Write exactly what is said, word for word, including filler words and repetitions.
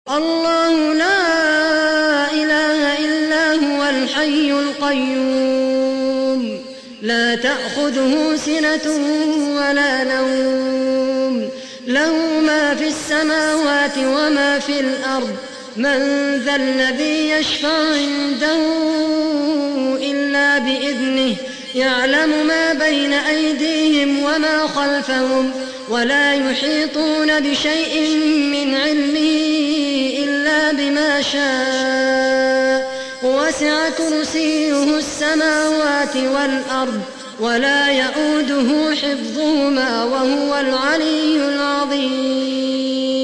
الله لا إله إلا هو الحي القيوم لا تأخذه سنة ولا نوم له ما في السماوات وما في الأرض من ذا الذي يشفع عنده إلا بإذنه يعلم ما بين أيديهم وما خلفهم ولا يحيطون بشيء من علمه إلا بما شاء وسع كرسيه السماوات والأرض ولا يئوده حفظهما وهو العلي العظيم